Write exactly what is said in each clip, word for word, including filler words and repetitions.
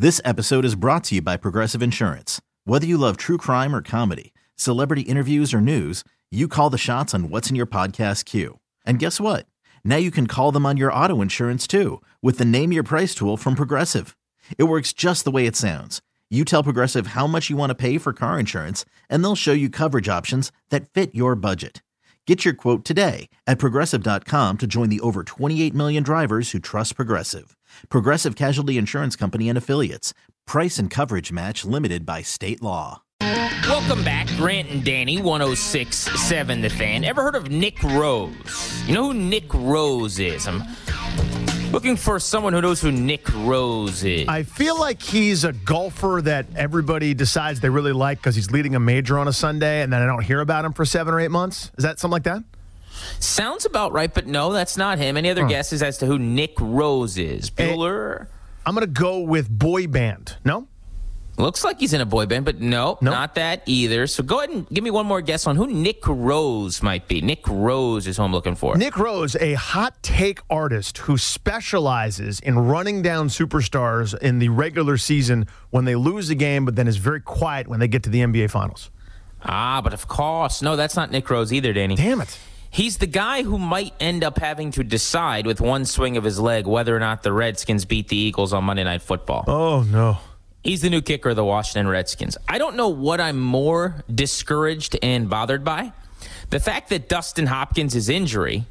This episode is brought to you by Progressive Insurance. Whether you love true crime or comedy, celebrity interviews or news, you call the shots on what's in your podcast queue. And guess what? Now you can call them on your auto insurance too with the Name Your Price tool from Progressive. It works just the way it sounds. You tell Progressive how much you want to pay for car insurance, and they'll show you coverage options that fit your budget. Get your quote today at Progressive dot com to join the over twenty-eight million drivers who trust Progressive. Progressive Casualty Insurance Company and Affiliates. Price and coverage match limited by state law. Welcome back, Grant and Danny, one oh six point seven The Fan. Ever heard of Nick Rose? You know who Nick Rose is? I'm looking for someone who knows who Nick Rose is. I feel like he's a golfer that everybody decides they really like because he's leading a major on a Sunday, and then I don't hear about him for seven or eight months. Is that something like that? Sounds about right, but no, that's not him. Any other huh. guesses as to who Nick Rose is? Bueller? I'm going to go with boy band. No? Looks like he's in a boy band, but no, nope. Not that either. So go ahead and give me one more guess on who Nick Rose might be. Nick Rose is who I'm looking for. Nick Rose, a hot take artist who specializes in running down superstars in the regular season when they lose a game, but then is very quiet when they get to the N B A Finals. Ah, but of course. No, that's not Nick Rose either, Danny. Damn it. He's the guy who might end up having to decide with one swing of his leg whether or not the Redskins beat the Eagles on Monday Night Football. Oh, no. He's the new kicker of the Washington Redskins. I don't know what I'm more discouraged and bothered by. The fact that Dustin Hopkins' injury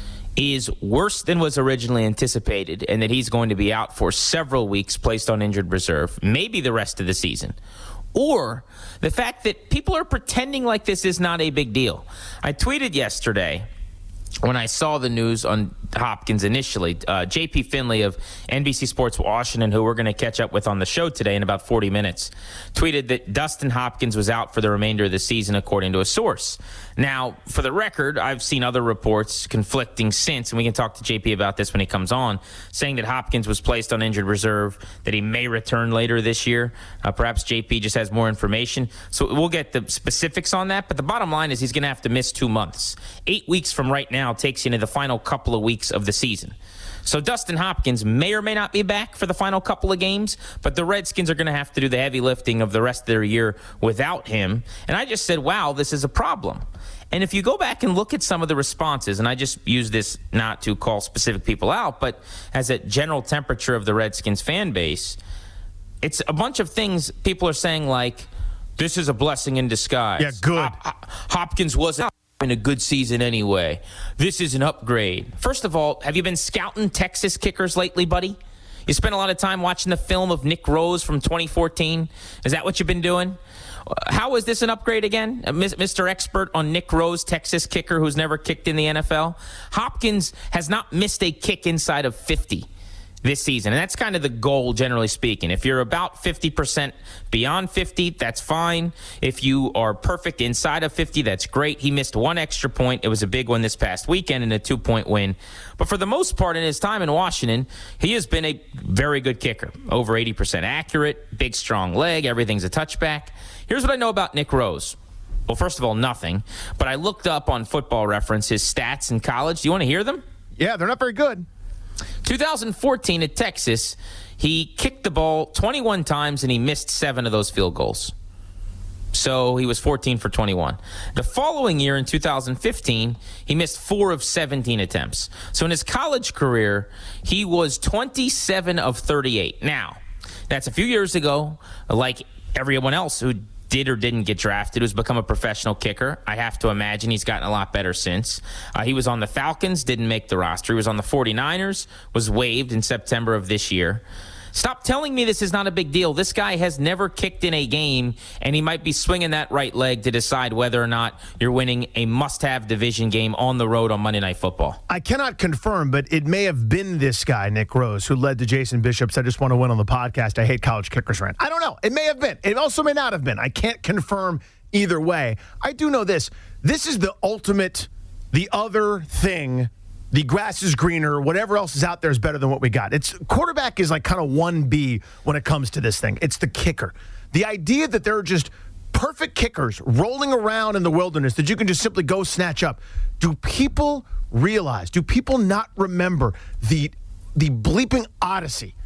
is worse than was originally anticipated and that he's going to be out for several weeks, placed on injured reserve, maybe the rest of the season. Or the fact that people are pretending like this is not a big deal. I tweeted yesterday when I saw the news on Hopkins initially, uh, J P Finley of N B C Sports Washington, who we're going to catch up with on the show today in about forty minutes, tweeted that Dustin Hopkins was out for the remainder of the season, according to a source. Now, for the record, I've seen other reports conflicting since, and we can talk to J P about this when he comes on, saying that Hopkins was placed on injured reserve, that he may return later this year. Uh, perhaps J P just has more information. So we'll get the specifics on that, but the bottom line is he's going to have to miss two months. Eight weeks from right now takes you into the final couple of weeks of the season. So Dustin Hopkins may or may not be back for the final couple of games, but the Redskins are going to have to do the heavy lifting of the rest of their year without him. And I just said, wow, this is a problem. And if you go back and look at some of the responses, and I just use this not to call specific people out, but as a general temperature of the Redskins fan base, it's a bunch of things people are saying like, this is a blessing in disguise. Yeah, good. Hop- Hopkins wasn't in a good season anyway. This is an upgrade. First of all, have you been scouting Texas kickers lately, buddy? You spent a lot of time watching the film of Nick Rose from twenty fourteen. Is that what you've been doing? How is this an upgrade again? Mister Expert on Nick Rose, Texas kicker who's never kicked in the N F L. Hopkins has not missed a kick inside of fifty this season, and that's kind of the goal, generally speaking. If you're about fifty percent beyond fifty, that's fine. If you are perfect inside of fifty, that's great. He missed one extra point. It was a big one this past weekend and a two-point win. But for the most part in his time in Washington, he has been a very good kicker. Over eighty percent accurate, big, strong leg, everything's a touchback. Here's what I know about Nick Rose. Well, first of all, nothing. But I looked up on Football Reference his stats in college. Do you want to hear them? Yeah, they're not very good. two thousand fourteen at Texas, he kicked the ball twenty-one times and he missed seven of those field goals. So he was fourteen for twenty-one. The following year in two thousand fifteen, he missed four of seventeen attempts. So in his college career, he was twenty-seven of thirty-eight. Now, that's a few years ago. Like everyone else who did or didn't get drafted, who's become a professional kicker. I have to imagine he's gotten a lot better since. Uh, he was on the Falcons, didn't make the roster. He was on the forty-niners, was waived in September of this year. Stop telling me this is not a big deal. This guy has never kicked in a game, and he might be swinging that right leg to decide whether or not you're winning a must-have division game on the road on Monday Night Football. I cannot confirm, but it may have been this guy, Nick Rose, who led to Jason Bishop's I Just Want to Win on the podcast. I hate college kickers rant. I don't know. It may have been. It also may not have been. I can't confirm either way. I do know this. This is the ultimate, the other thing. The grass is greener. Whatever else is out there is better than what we got. It's quarterback is like kind of one B when it comes to this thing. It's the kicker. The idea that there are just perfect kickers rolling around in the wilderness that you can just simply go snatch up. Do people realize, do people not remember the the bleeping odyssey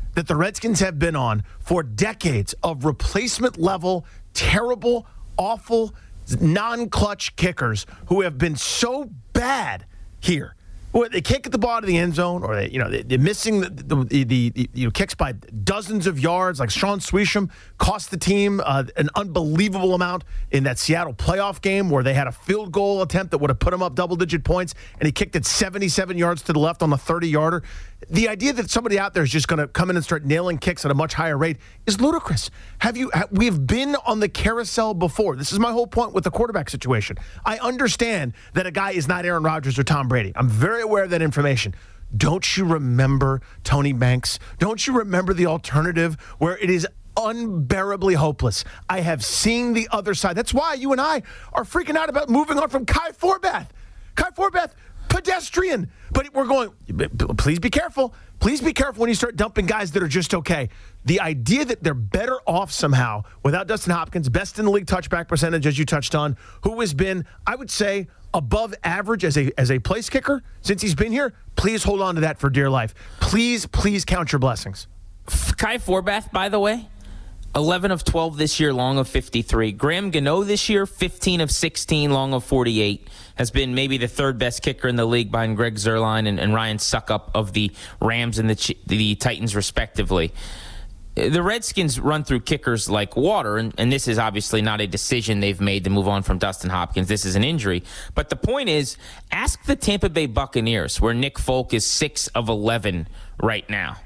that the Redskins have been on for decades of replacement level, terrible, awful, non-clutch kickers who have been so bad here. Well, they can't get the ball out of the end zone, or they, you know, they're missing the, the, the, the you know, kicks by dozens of yards. Like Sean Swisham cost the team uh, an unbelievable amount in that Seattle playoff game where they had a field goal attempt that would have put them up double-digit points, and he kicked it seventy-seven yards to the left on the thirty-yarder. The idea that somebody out there is just going to come in and start nailing kicks at a much higher rate is ludicrous. Have you? Have, we've been on the carousel before. This is my whole point with the quarterback situation. I understand that a guy is not Aaron Rodgers or Tom Brady. I'm very aware of that information. Don't you remember Tony Banks? Don't you remember the alternative where it is unbearably hopeless? I have seen the other side. That's why you and I are freaking out about moving on from Kai Forbath. Kai Forbath, pedestrian. But we're going, please be careful. Please be careful when you start dumping guys that are just okay. The idea that they're better off somehow without Dustin Hopkins, best in the league touchback percentage, as you touched on, who has been, I would say, above average as a as a place kicker since he's been here. Please hold on to that for dear life. Please, please count your blessings. Kai Forbath, by the way, eleven of twelve this year, long of fifty-three. Graham Gano this year, fifteen of sixteen, long of forty-eight. Has been maybe the third best kicker in the league behind Greg Zuerlein and, and Ryan Suckup of the Rams and the, the Titans, respectively. The Redskins run through kickers like water, and, and this is obviously not a decision they've made to move on from Dustin Hopkins. This is an injury. But the point is, ask the Tampa Bay Buccaneers, where Nick Folk is six of eleven right now.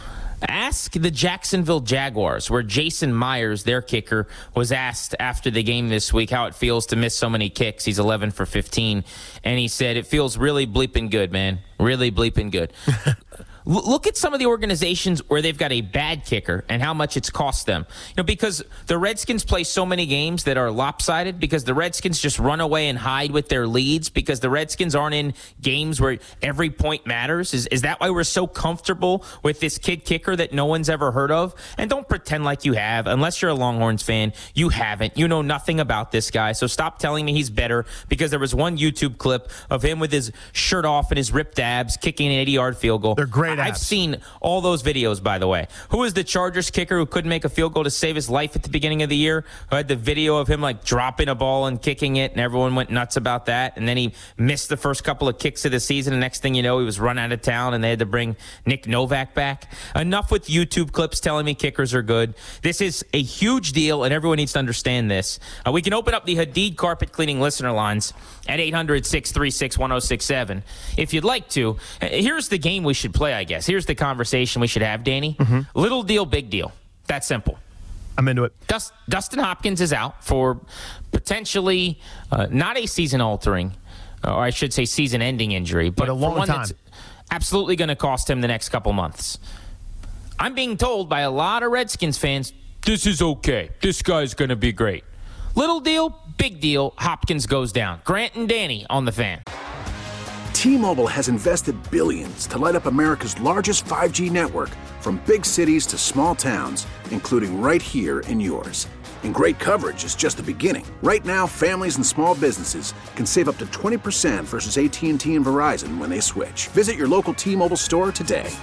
Ask the Jacksonville Jaguars, where Jason Myers, their kicker, was asked after the game this week how it feels to miss so many kicks. He's eleven for fifteen. And he said, it feels really bleeping good, man. Really bleeping good. Look at some of the organizations where they've got a bad kicker and how much it's cost them. You know, because the Redskins play so many games that are lopsided, because the Redskins just run away and hide with their leads, because the Redskins aren't in games where every point matters. Is is that why we're so comfortable with this kid kicker that no one's ever heard of? And don't pretend like you have. Unless you're a Longhorns fan, you haven't. You know nothing about this guy. So stop telling me he's better, because there was one YouTube clip of him with his shirt off and his ripped abs kicking an eighty-yard field goal. They're great. I've seen all those videos, by the way. Who is the Chargers kicker who couldn't make a field goal to save his life at the beginning of the year? Who had the video of him like dropping a ball and kicking it, and everyone went nuts about that. And then he missed the first couple of kicks of the season. And next thing you know, he was run out of town, and they had to bring Nick Novak back. Enough with YouTube clips telling me kickers are good. This is a huge deal, and everyone needs to understand this. Uh, we can open up the Hadid carpet cleaning listener lines at eight hundred, six three six, one oh six seven if you'd like to. Here's the game we should play, I guess. Here's the conversation we should have, Danny. Mm-hmm. Little deal, big deal. That simple. I'm into it. Dust, Dustin Hopkins is out for potentially uh, not a season-altering, or I should say season-ending injury, but, but a long one time. That's absolutely going to cost him the next couple months. I'm being told by a lot of Redskins fans, this is okay. This guy's going to be great. Little deal, big deal. Hopkins goes down. Grant and Danny on the Fan. T-Mobile has invested billions to light up America's largest five G network, from big cities to small towns, including right here in yours. And great coverage is just the beginning. Right now, families and small businesses can save up to twenty percent versus A T and T and Verizon when they switch. Visit your local T-Mobile store today.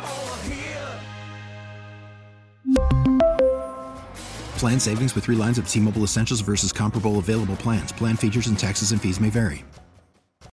Plan savings with three lines of T-Mobile Essentials versus comparable available plans. Plan features and taxes and fees may vary.